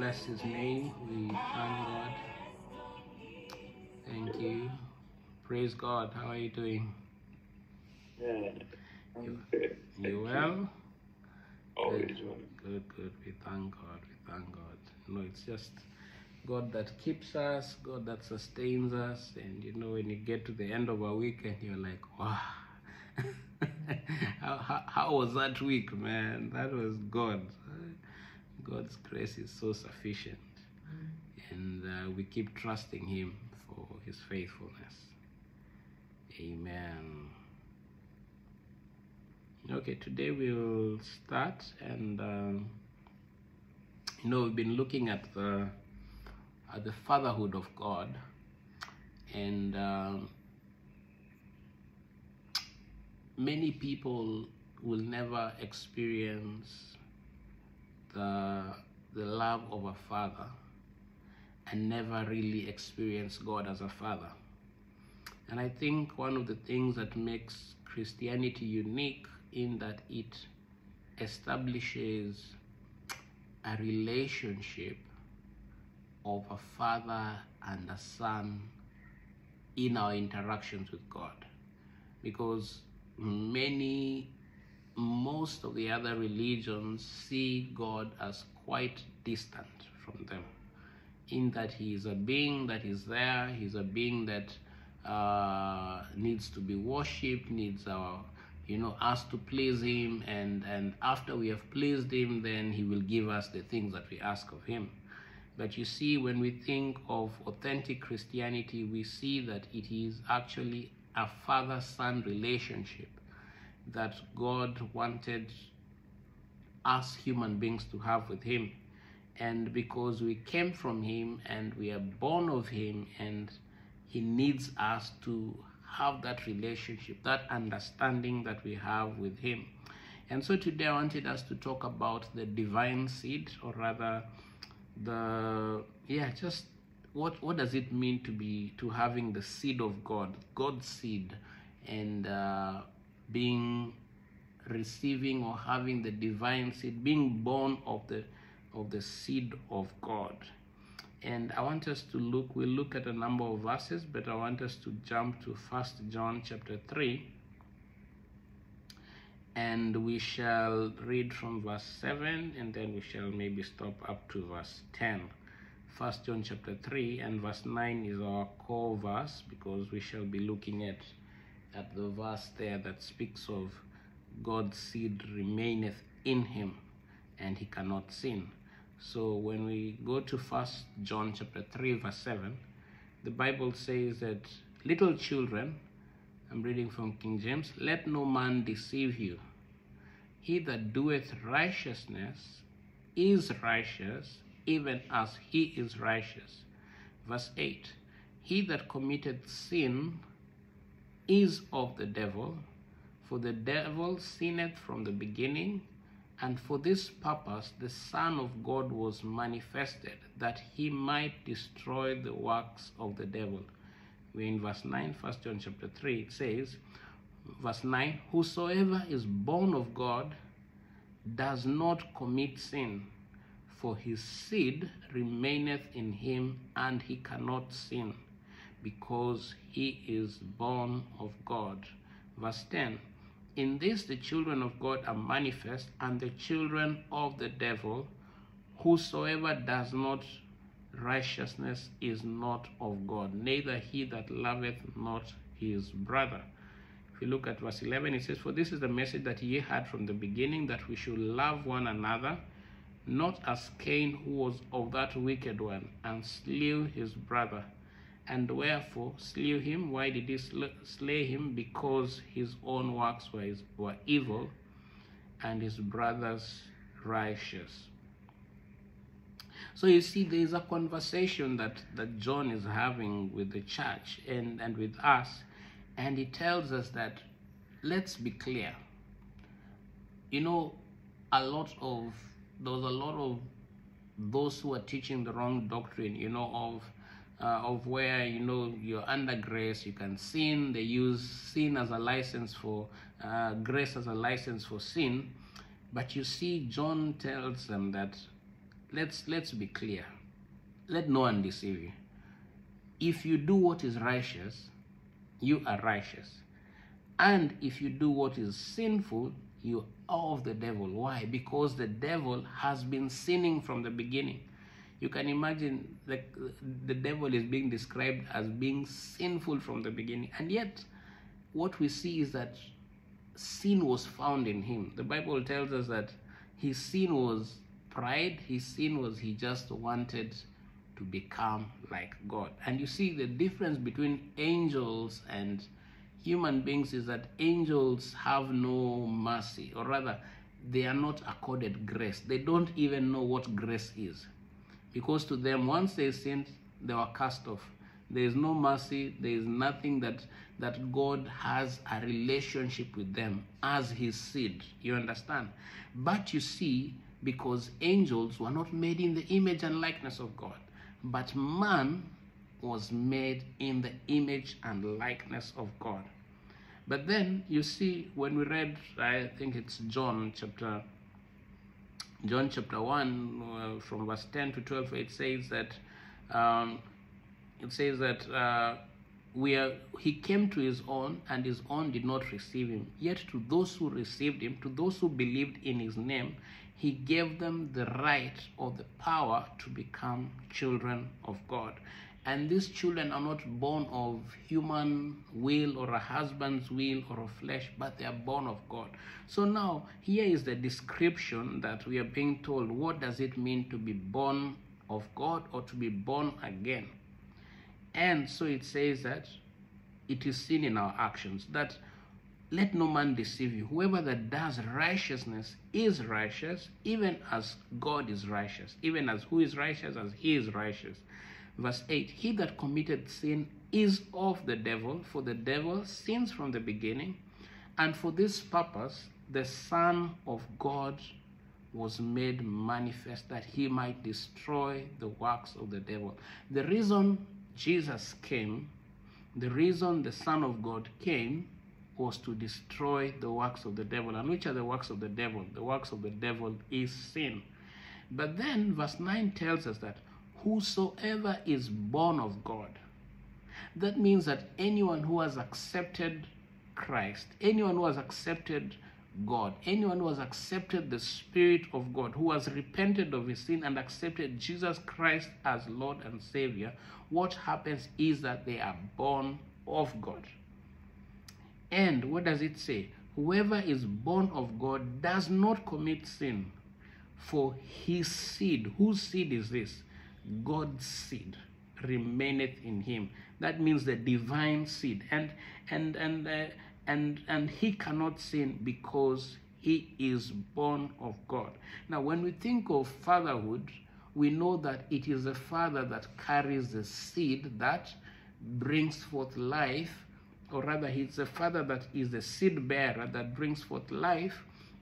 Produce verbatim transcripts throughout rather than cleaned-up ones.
bless his name. We thank God. Thank you. Praise God. How are you doing? Yeah, I'm You, good. you Thank well? you. Always Good. well. Good, good. We thank God. We thank God. You know, it's just God that keeps us, God that sustains us. And you know, when you get to the end of a weekend, you're like, wow. how, how, how was that week, man? That was God. God's grace is so sufficient. And uh, we keep trusting him for his faithfulness. Amen. Okay, today we'll start, and um, you know, we've been looking at the at the fatherhood of God, and um, many people will never experience the the love of a father and never really experience God as a father. And I think one of the things that makes Christianity unique in that it establishes a relationship of a father and a son in our interactions with God. Because many, most of the other religions see God as quite distant from them, in that he is a being that is there, he's a being that uh, needs to be worshipped, needs our, you know, us to please him, and, and after we have pleased him, then he will give us the things that we ask of him. But you see, when we think of authentic Christianity, we see that it is actually a father-son relationship that God wanted us human beings to have with him. And because we came from him and we are born of him, and he needs us to have that relationship, that understanding that we have with him. And so today I wanted us to talk about the divine seed, or rather the, yeah, just what what does it mean to be, to having the seed of God, God's seed, and uh, being, receiving or having the divine seed, being born of the of the seed of God. And I want us to look, we'll look at a number of verses, but I want us to jump to First John chapter three, and we shall read from verse seven, and then we shall maybe stop up to verse ten. First John chapter three, and verse nine is our core verse, because we shall be looking at at the verse there that speaks of God's seed remaineth in him, and he cannot sin. So when we go to First John chapter three, verse seven, the Bible says that, little children, I'm reading from King James, let no man deceive you. He that doeth righteousness is righteous, even as he is righteous. Verse eight, he that committeth sin is of the devil, for the devil sinned from the beginning, and for this purpose the Son of God was manifested, that he might destroy the works of the devil. We're in verse nine, First John chapter three, it says, verse nine, whosoever is born of God does not commit sin, for his seed remaineth in him, and he cannot sin, because he is born of God. Verse ten, in this the children of God are manifest, and the children of the devil. Whosoever does not righteousness is not of God, neither he that loveth not his brother. If you look at verse eleven, it says, for this is the message that ye heard from the beginning, that we should love one another, not as Cain, who was of that wicked one, and slew his brother. And wherefore slew him? Why did he slay him? Because his own works were, were evil, and his brother's righteous. So you see, there is a conversation that, that John is having with the church and, and with us, and he tells us that, let's be clear. You know, a lot of, there was a lot of those who are teaching the wrong doctrine, you know, of Uh, of where, you know, you're under grace, you can sin. They use sin as a license for, uh, grace as a license for sin. But you see, John tells them that let's let's be clear. Let no one deceive you. If you do what is righteous, you are righteous. And if you do what is sinful, you are of the devil. Why? Because the devil has been sinning from the beginning. You can imagine the, the devil is being described as being sinful from the beginning. And yet, what we see is that sin was found in him. The Bible tells us that his sin was pride. His sin was he just wanted to become like God. And you see the difference between angels and human beings is that angels have no mercy, or rather, they are not accorded grace. They don't even know what grace is. Because to them, once they sinned, they were cast off. There is no mercy. There is nothing that, that God has a relationship with them as his seed. You understand? But you see, because angels were not made in the image and likeness of God, but man was made in the image and likeness of God. But then you see, when we read, I think it's John chapter John chapter one, uh, from verse ten to twelve, it says that um, it says that uh, we are, he came to his own, and his own did not receive him. Yet to those who received him, to those who believed in his name, he gave them the right or the power to become children of God. And these children are not born of human will or a husband's will or of flesh, but they are born of God. So now, here is the description that we are being told. What does it mean to be born of God or to be born again? And so it says that it is seen in our actions, that let no man deceive you. Whoever that does righteousness is righteous, even as God is righteous, even as who is righteous as he is righteous. Verse eight, he that committed sin is of the devil, for the devil sins from the beginning, and for this purpose the Son of God was made manifest, that he might destroy the works of the devil. The reason Jesus came, the reason the Son of God came, was to destroy the works of the devil. And which are the works of the devil? The works of the devil is sin. But then verse nine tells us that whosoever is born of God. That means that anyone who has accepted Christ, anyone who has accepted God, anyone who has accepted the Spirit of God, who has repented of his sin and accepted Jesus Christ as Lord and Savior, what happens is that they are born of God. And what does it say? Whoever is born of God does not commit sin, for his seed, whose seed is this? God's seed remaineth in him. That means the divine seed, and and and uh, and and he cannot sin because he is born of God. Now, when we think of fatherhood, we know that it is the father that carries the seed that brings forth life, or rather, he's the father that is the seed bearer that brings forth life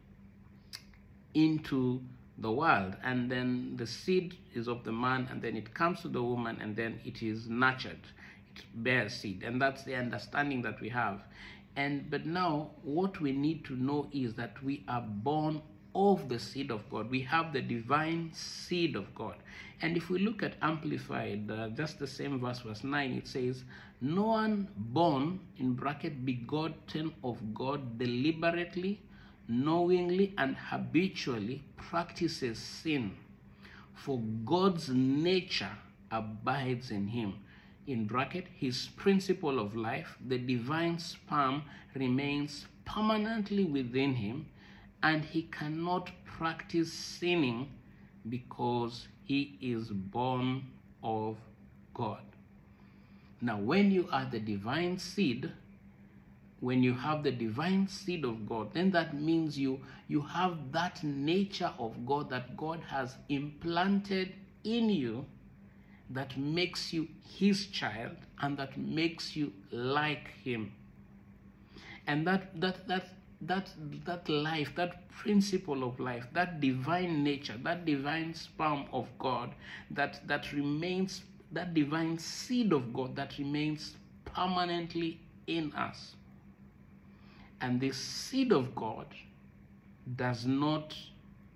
into the world. And then the seed is of the man, and then it comes to the woman, and then it is nurtured, it bears seed. And that's the understanding that we have. And but now what we need to know is that we are born of the seed of God. We have the divine seed of God. And if we look at Amplified, uh, just the same verse, verse nine, it says, no one born, in bracket, begotten of God deliberately, knowingly and habitually practices sin, for God's nature abides in him. In bracket, his principle of life, the divine sperm, remains permanently within him, and he cannot practice sinning because he is born of God. Now, when you are the divine seed, when you have the divine seed of God, then that means you, you have that nature of God that God has implanted in you, that makes you his child and that makes you like him. And that that that that that life, that principle of life, that divine nature, that divine sperm of God, that that remains, that divine seed of God that remains permanently in us. And this seed of God does not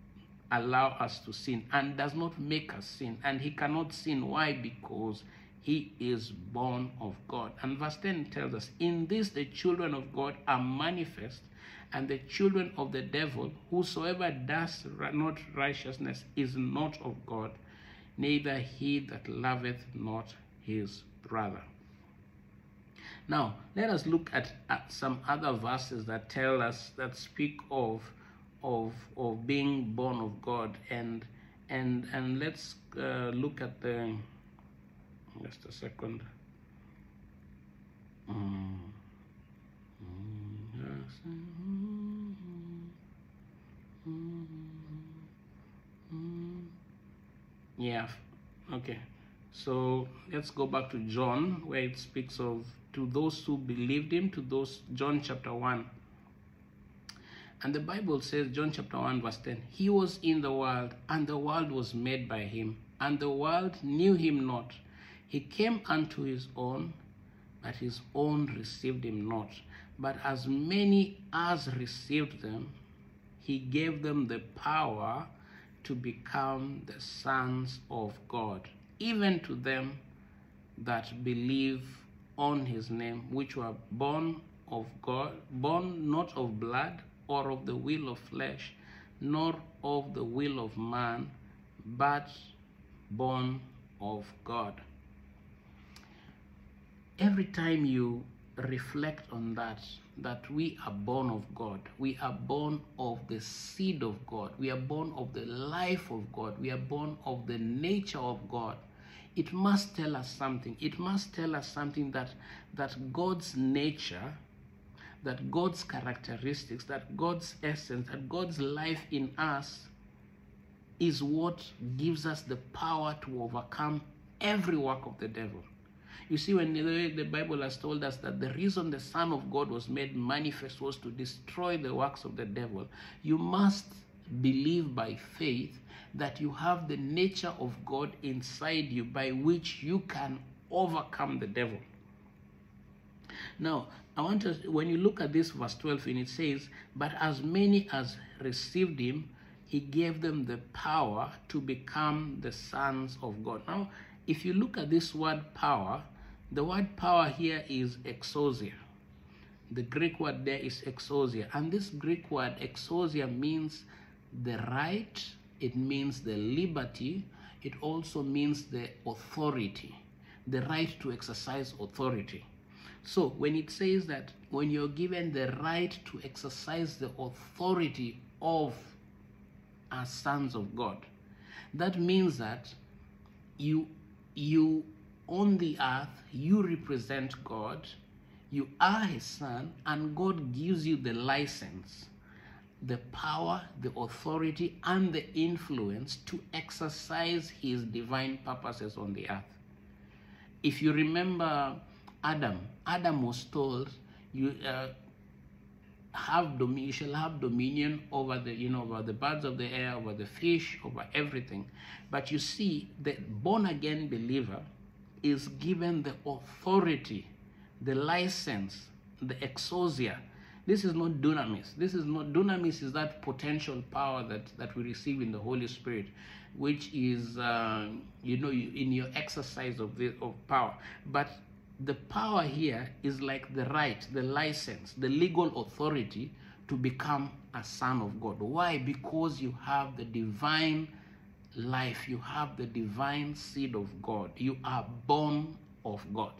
allow us to sin and does not make us sin. And he cannot sin. Why? Because he is born of God. And verse ten tells us, in this the children of God are manifest, and the children of the devil, whosoever does not righteousness is not of God, neither he that loveth not his brother. Now, let us look at, at some other verses that tell us, that speak of of of being born of God, and and and let's uh, look at the, just a second. Mm. Yeah, okay. So let's go back to John, where it speaks of to those who believed him, to those, John chapter one. And the Bible says, John chapter one, verse ten, he was in the world, and the world was made by him, and the world knew him not. He came unto his own, but his own received him not. But as many as received them, he gave them the power to become the sons of God, even to them that believe on his name, which were born of God, born not of blood, or of the will of flesh, nor of the will of man, but born of God. Every time you reflect on that, that we are born of God, we are born of the seed of God, we are born of the life of God, we are born of the nature of God, it must tell us something. It must tell us something that, that God's nature, that God's characteristics, that God's essence, that God's life in us is what gives us the power to overcome every work of the devil. You see, when the, the Bible has told us that the reason the Son of God was made manifest was to destroy the works of the devil, you must believe by faith that you have the nature of God inside you, by which you can overcome the devil. Now, I want to, when you look at this verse twelve, and it says, but as many as received him, he gave them the power to become the sons of God. Now, if you look at this word power, the word power here is exousia. The Greek word there is exousia. And this Greek word exousia means the right, it means the liberty, it also means the authority, the right to exercise authority. So when it says that when you're given the right to exercise the authority of as sons of God, that means that you you on the earth, you represent God, you are his son, and God gives you the license, the power, the authority, and the influence to exercise his divine purposes on the earth. If you remember Adam, Adam was told, you uh, have dom you shall have dominion over the, you know, over the birds of the air, over the fish, over everything. But you see, the born-again believer is given the authority, the license, the exousia. This is not dunamis. This is not dunamis. Is that potential power that that we receive in the Holy Spirit, which is uh, you know, in your exercise of the of power. But the power here is like the right, the license, the legal authority to become a son of God. Why? Because you have the divine life, you have the divine seed of God. You are born of God.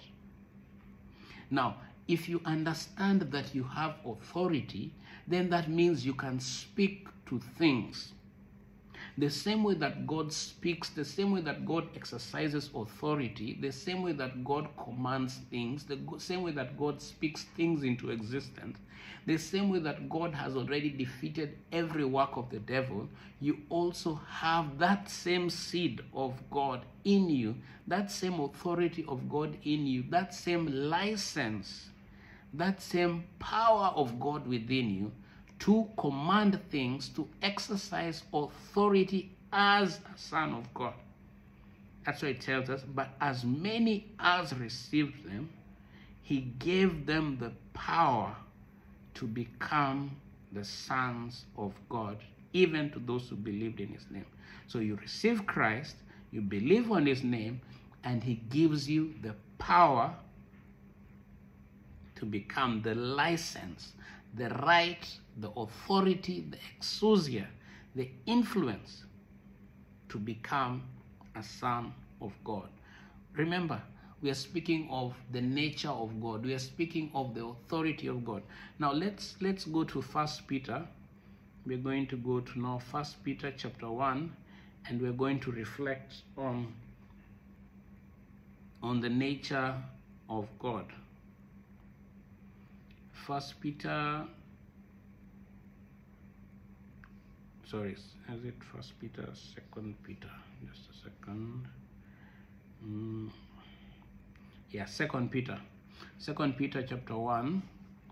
Now, if you understand that you have authority, then that means you can speak to things. The same way that God speaks, the same way that God exercises authority, the same way that God commands things, the same way that God speaks things into existence, the same way that God has already defeated every work of the devil, you also have that same seed of God in you, that same authority of God in you, that same license, that same power of God within you, to command things, to exercise authority as a son of God. That's why it tells us, but as many as received them, he gave them the power to become the sons of God, even to those who believed in his name. So you receive Christ, you believe on his name, and he gives you the power to become the license, the right, the authority, the exousia, the influence to become a son of God. Remember, we are speaking of the nature of God. We are speaking of the authority of God. Now let's let's go to First Peter. We're going to go to now First Peter chapter one, and we're going to reflect on on the nature of God. First Peter, sorry, is it First Peter, Second Peter? Just a second. Mm. Yeah, Second Peter, Second Peter chapter one,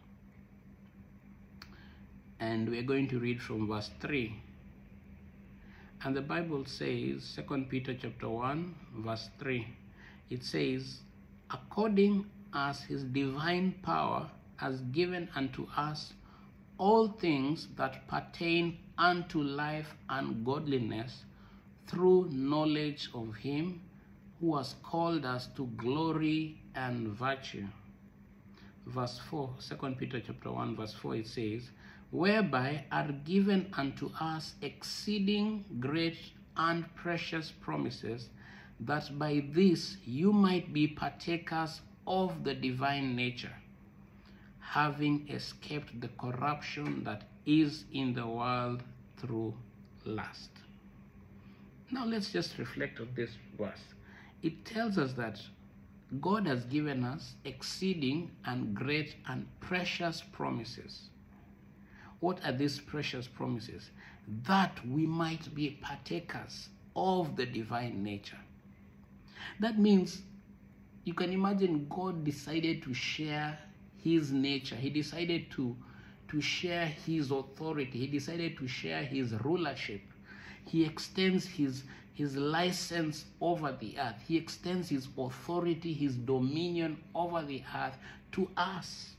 and we're going to read from verse three. And the Bible says, Second Peter chapter one, verse three. It says, according as his divine power has given unto us all things that pertain unto life and godliness, through knowledge of him who has called us to glory and virtue. Verse four, Second Peter chapter one, verse four, it says, whereby are given unto us exceeding great and precious promises, that by this you might be partakers of the divine nature, having escaped the corruption that is in the world through lust. Now let's just reflect on this verse. It tells us that God has given us exceeding and great and precious promises. What are these precious promises? That we might be partakers of the divine nature. That means you can imagine God decided to share his nature. He decided to, to share his authority. He decided to share his rulership. He extends his, his license over the earth. He extends his authority, his dominion over the earth to us.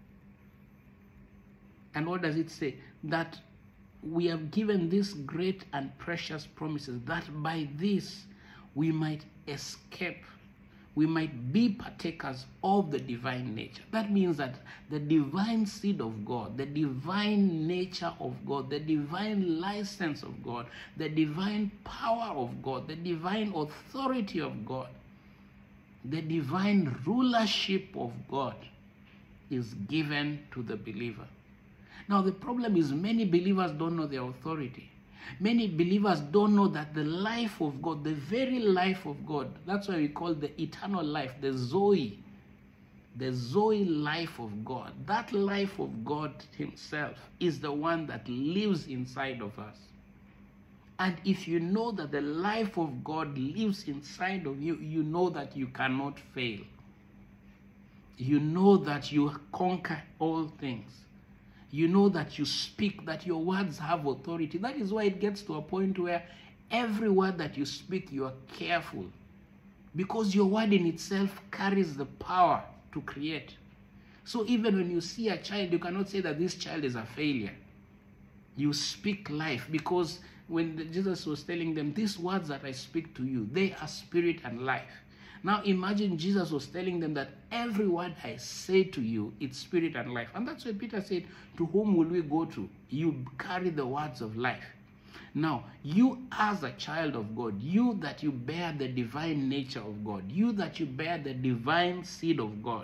And what does it say? That we have given these great and precious promises, that by this we might escape, we might be partakers of the divine nature. That means that the divine seed of God, the divine nature of God, the divine license of God, the divine power of God, the divine authority of God, the divine rulership of God is given to the believer. Now the problem is many believers don't know their authority. Many believers don't know that the life of God, the very life of God, that's why we call the eternal life, the Zoe, the Zoe life of God. That life of God himself is the one that lives inside of us. And if you know that the life of God lives inside of you, you know that you cannot fail. You know that you conquer all things. You know that you speak, that your words have authority. That is why it gets to a point where every word that you speak, you are careful. Because your word in itself carries the power to create. So even when you see a child, you cannot say that this child is a failure. You speak life, because when Jesus was telling them, these words that I speak to you, they are spirit and life. Now imagine Jesus was telling them that every word I say to you, it's spirit and life. And that's why Peter said, to whom will we go to? You carry the words of life. Now, you as a child of God, you that you bear the divine nature of God, you that you bear the divine seed of God,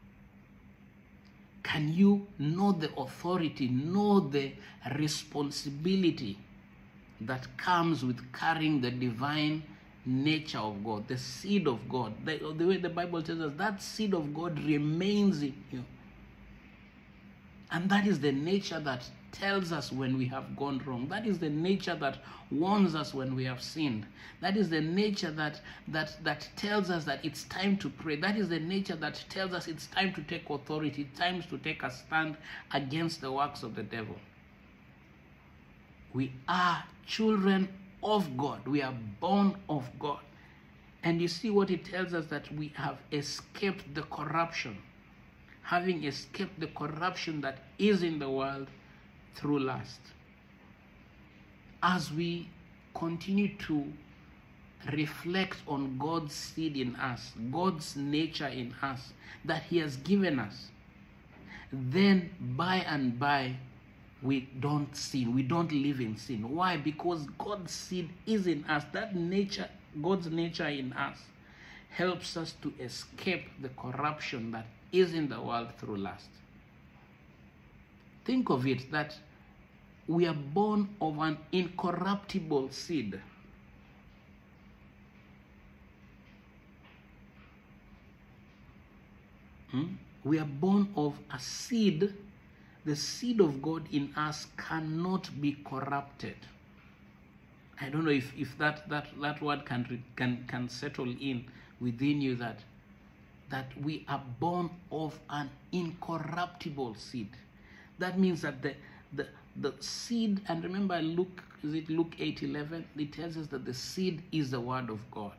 can you know the authority, know the responsibility that comes with carrying the divine nature of God, the seed of God? The, the way the Bible tells us, that seed of God remains in you. And that is the nature that tells us when we have gone wrong. That is the nature that warns us when we have sinned. That is the nature that, that, that tells us that it's time to pray. That is the nature that tells us it's time to take authority, time to take a stand against the works of the devil. We are children of God. We are born of God. And you see what it tells us, that we have escaped the corruption, having escaped the corruption that is in the world through lust. as we continue to reflect on God's seed in us, God's nature in us that He has given us, then by and by we don't sin. We don't live in sin. Why? Because God's seed is in us. That nature, God's nature in us, helps us to escape the corruption that is in the world through lust. Think of it that we are born of an incorruptible seed. Hmm? We are born of a seed. The seed of God in us cannot be corrupted. I don't know if, if that, that, that word can, can, can settle in within you, that, that we are born of an incorruptible seed. That means that the, the, the seed, and remember Luke, is it Luke eight eleven? It tells us that the seed is the word of God.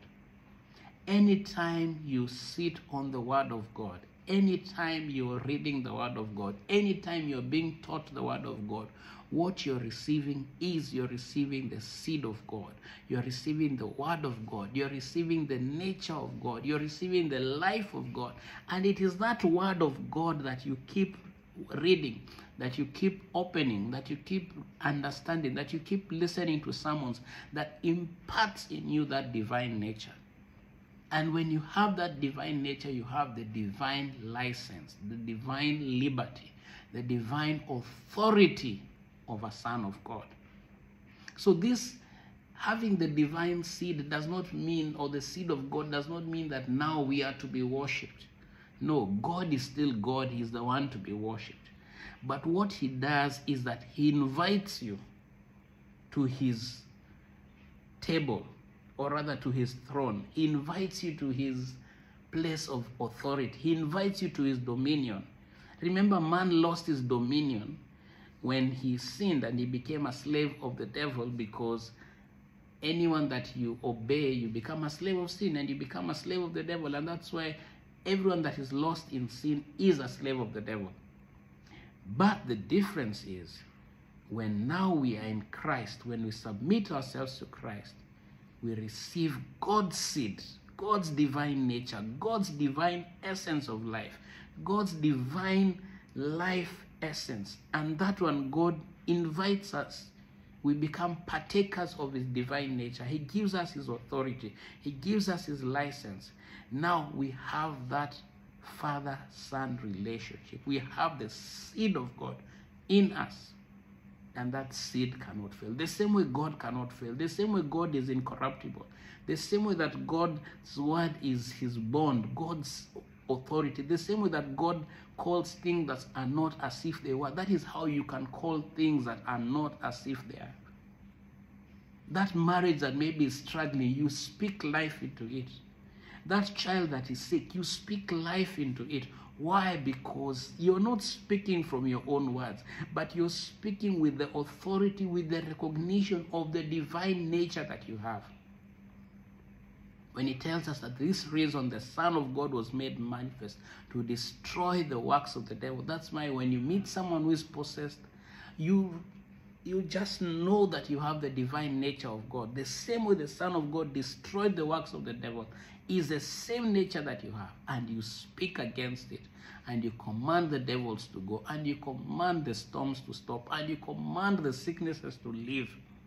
Anytime you sit on the word of God, anytime you're reading the word of God, anytime you're being taught the word of God, what you're receiving is you're receiving the seed of God. You're receiving the word of God. You're receiving the nature of God. You're receiving the life of God. And it is that word of God that you keep reading, that you keep opening, that you keep understanding, that you keep listening to sermons, that imparts in you that divine nature. And when you have that divine nature, you have the divine license, the divine liberty, the divine authority of a son of God. So this, having the divine seed does not mean, or the seed of God does not mean that now we are to be worshipped. No, God is still God. He's the one to be worshipped. But what He does is that He invites you to His table, or rather to His throne. He invites you to His place of authority. He invites you to His dominion. Remember, man lost his dominion when he sinned and he became a slave of the devil, because anyone that you obey, you become a slave of sin and you become a slave of the devil. And that's why everyone that is lost in sin is a slave of the devil. But the difference is, when now we are in Christ, when we submit ourselves to Christ, we receive God's seed, God's divine nature, God's divine essence of life, God's divine life essence. And that one, God invites us. We become partakers of His divine nature. He gives us His authority. He gives us His license. Now we have that father-son relationship. We have the seed of God in us. And that seed cannot fail. The same way God cannot fail. The same way God is incorruptible. The same way that God's word is His bond, God's authority. The same way that God calls things that are not as if they were. That is how you can call things that are not as if they are. That marriage that maybe is struggling, you speak life into it. That child that is sick, you speak life into it. Why? Because you're not speaking from your own words, but you're speaking with the authority, with the recognition of the divine nature that you have. When He tells us that this reason the Son of God was made manifest to destroy the works of the devil, that's why when you meet someone who is possessed, you you just know that you have the divine nature of God. The same way the Son of God destroyed the works of the devil is the same nature that you have, and you speak against it, and you command the devils to go, and you command the storms to stop, and you command the sicknesses to leave.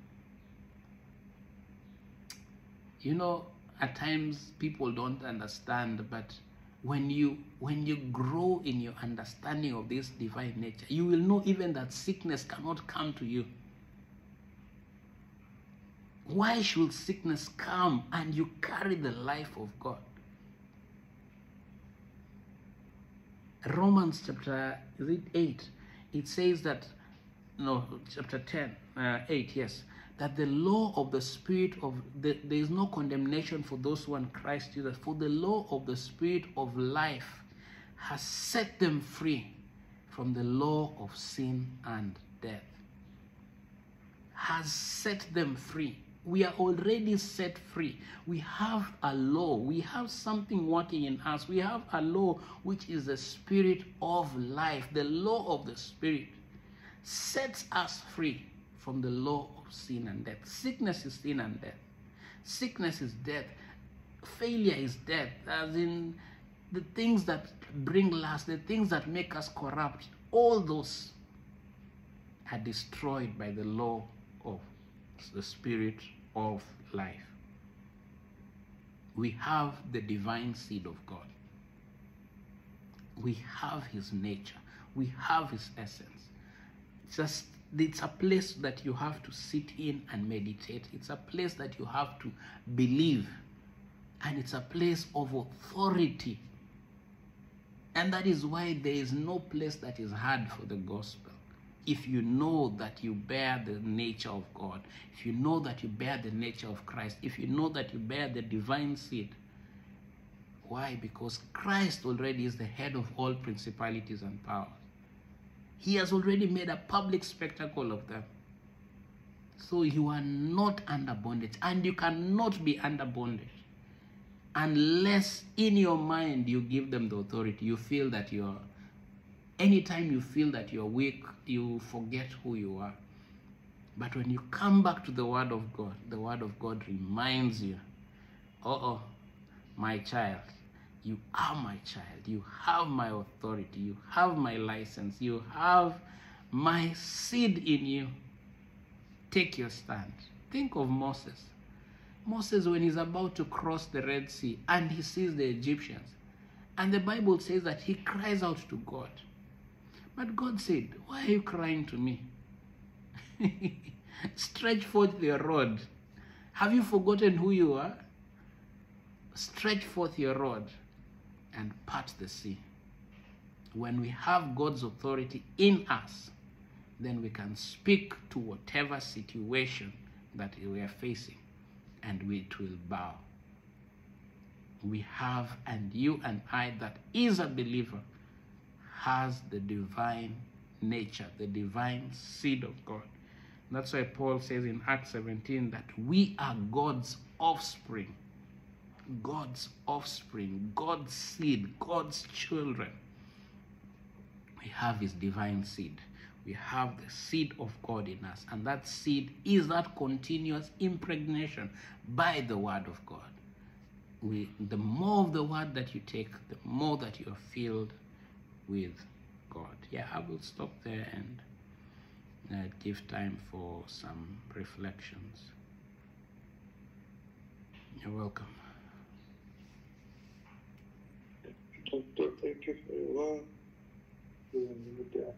You know, at times people don't understand, but when you when you grow in your understanding of this divine nature, you will know even that sickness cannot come to you. Why should sickness come and you carry the life of God? Romans chapter is it eight, it says that, no, chapter ten, uh, eight, yes, that the law of the Spirit of, the, there is no condemnation for those who are in Christ Jesus, for the law of the Spirit of life has set them free from the law of sin and death. Has set them free. We are already set free. We have a law. We have something working in us. We have a law which is the Spirit of life. The law of the Spirit sets us free from the law of sin and death. Sickness is sin and death. Sickness is death. Failure is death. As in the things that bring lust, the things that make us corrupt, all those are destroyed by the law of the Spirit of life. We have the divine seed of God. We have his nature. We have his essence. It's just it's a place that you have to sit in and meditate. It's a place that you have to believe. And it's a place of authority. And that is why there is no place that is hard for the gospel. If you know that you bear the nature of God, if you know that you bear the nature of Christ, if you know that you bear the divine seed. Why? Because Christ already is the head of all principalities and powers. He has already made a public spectacle of them. So you are not under bondage, and you cannot be under bondage unless in your mind you give them the authority. You feel that you're, anytime you feel that you're weak, you forget who you are. But when you come back to the Word of God, the Word of God reminds you, uh-oh, my child, you are my child. You have my authority. You have my license. You have my seed in you. Take your stand. Think of Moses. Moses, when he's about to cross the Red Sea and he sees the Egyptians, and the Bible says that he cries out to God. But God said, why are you crying to me? Stretch forth your rod. Have you forgotten who you are? Stretch forth your rod and part the sea. When we have God's authority in us, then we can speak to whatever situation that we are facing, and it will bow. We have, and you and I that is a believer has the divine nature, the divine seed of God. That's why Paul says in Acts seventeen that we are God's offspring. God's offspring, God's seed, God's children. We have his divine seed. We have the seed of God in us. And that seed is that continuous impregnation by the Word of God. We, the more of the Word that you take, the more that you are filled with God. Yeah, I will stop there and uh, give time for some reflections. You're welcome. Doctor, thank you for your work. And, uh,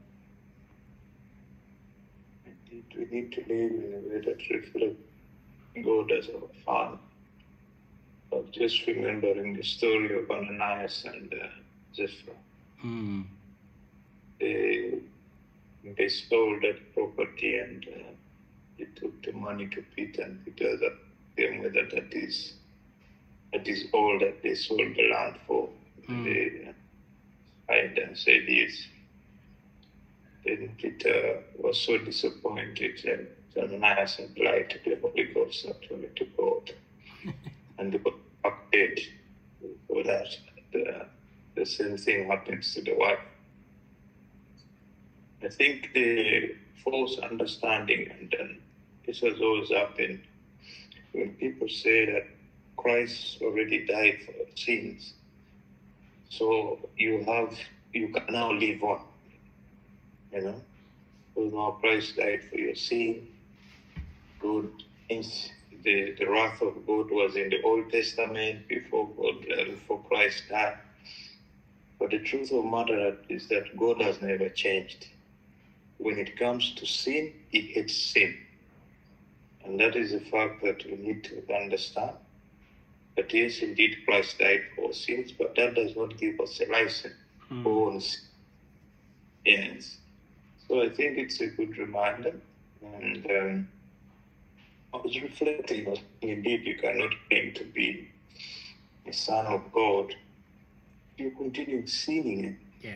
indeed, we need to live in a way that reflects God as our Father. But just remembering the story of Ananias and uh, Zephyr. Mm. They, they sold that property and uh, they took the money to Peter, and Peter that came with that that is, that is all that they sold the land for. Mm. They cried and said yes. Then Peter was so disappointed that Ananias implied to the Holy Ghost actually to God. And the God did for that. The, the same thing happens to the wife. I think the false understanding, and then this has always happened, when people say that Christ already died for sins, so you have, you can now live on, you know. Because now Christ died for your sin. God, the, the wrath of God was in the Old Testament before God, uh, before Christ died. But the truth of the matter is that God has never changed. When it comes to sin, he hates sin. And that is a fact that we need to understand. But yes, indeed, Christ died for sins, but that does not give us a license mm. for sin. Yes. So I think it's a good reminder. And um, I was reflecting, indeed, you cannot claim to be a son of God. You continue sinning. Yeah.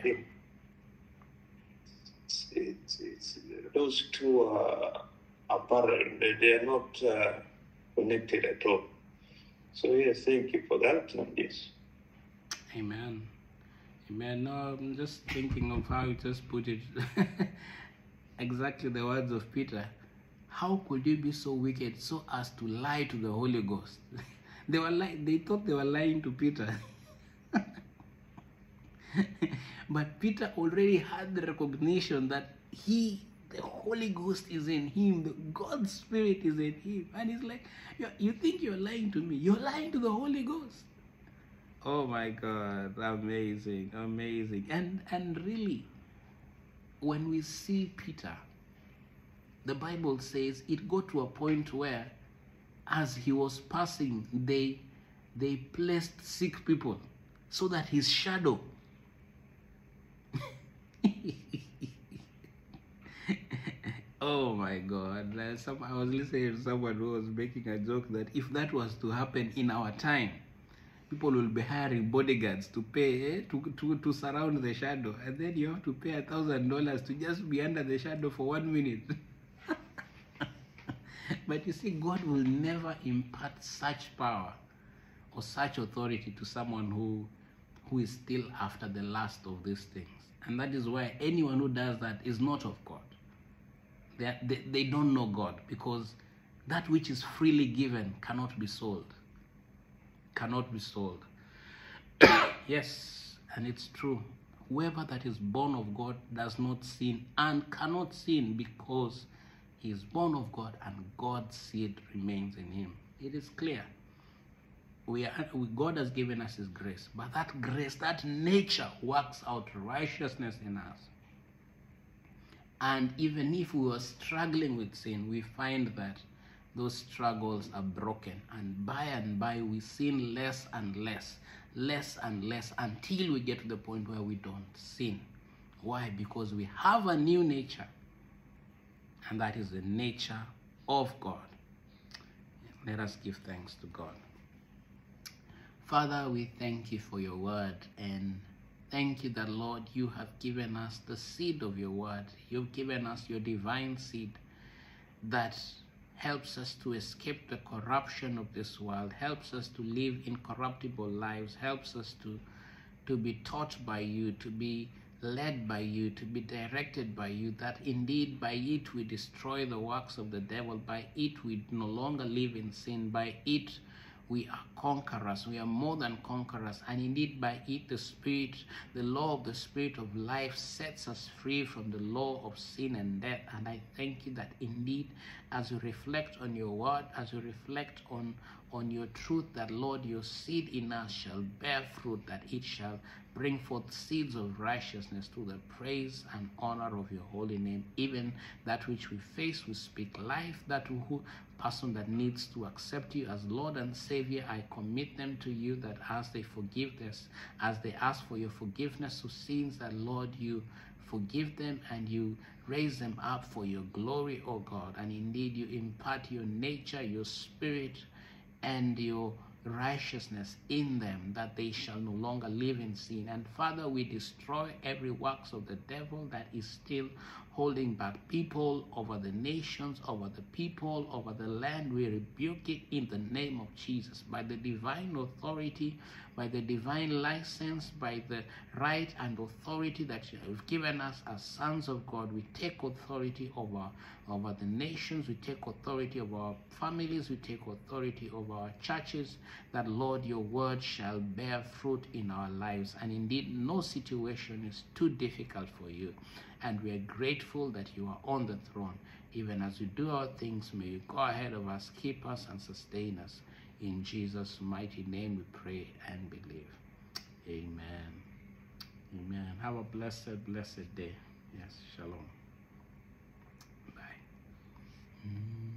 It's, it's, it's, those two are apparent. They are not uh, connected at all. So yes, thank you for that. And yes. Amen. Amen. No, I'm just thinking of how you just put it. Exactly the words of Peter. How could you be so wicked so as to lie to the Holy Ghost? They were li- they thought they were lying to Peter. But Peter already had the recognition that he, the Holy Ghost is in him, the God's Spirit is in him. And he's like, you, you think you're lying to me? You're lying to the Holy Ghost. Oh my God, amazing, amazing. And and really, when we see Peter, the Bible says it got to a point where as he was passing, they they placed sick people so that his shadow oh my God. Uh, some, I was listening to someone who was making a joke that if that was to happen in our time, people will be hiring bodyguards to pay, eh, to, to, to surround the shadow. And then you have to pay a thousand dollars to just be under the shadow for one minute. But you see, God will never impart such power or such authority to someone who, who is still after the last of these things. And that is why anyone who does that is not of God. They, are, they, they don't know God, because that which is freely given cannot be sold. Cannot be sold. Yes, and it's true. Whoever that is born of God does not sin and cannot sin, because he is born of God and God's seed remains in him. It is clear. We are, we, God has given us his grace, but that grace, that nature works out righteousness in us. And even if we were struggling with sin, we find that those struggles are broken. And by and by, we sin less and less, less and less, until we get to the point where we don't sin. Why? Because we have a new nature, and that is the nature of God. Let us give thanks to God. Father, we thank you for your word, and thank you that, Lord, you have given us the seed of your word. You've given us your divine seed that helps us to escape the corruption of this world, helps us to live incorruptible lives, helps us to, to be taught by you, to be led by you, to be directed by you, that indeed by it we destroy the works of the devil, by it we no longer live in sin, by it we are conquerors, we are more than conquerors, and indeed by it the Spirit, the law of the Spirit of life sets us free from the law of sin and death. And I thank you that indeed as we reflect on your word, as we reflect on, on your truth, that Lord, your seed in us shall bear fruit, that it shall bring forth seeds of righteousness to the praise and honor of your holy name. Even that which we face, we speak life. That who person that needs to accept you as Lord and Savior, I commit them to you, that as they forgive this, as they ask for your forgiveness of sins, that Lord, you forgive them and you raise them up for your glory, O God. And indeed you impart your nature, your spirit, and your righteousness in them, that they shall no longer live in sin. And Father, we destroy every works of the devil that is still holding back people over the nations, over the people, over the land. We rebuke it in the name of Jesus, by the divine authority, by the divine license, by the right and authority that you have given us as sons of God. We take authority over, over the nations, we take authority over our families, we take authority over our churches, that Lord, your word shall bear fruit in our lives. And indeed, no situation is too difficult for you. And we are grateful that you are on the throne. Even as we do our things, may you go ahead of us, keep us and sustain us. In Jesus' mighty name we pray and believe. Amen. Amen. Have a blessed, blessed day. Yes, shalom. Bye. Mm.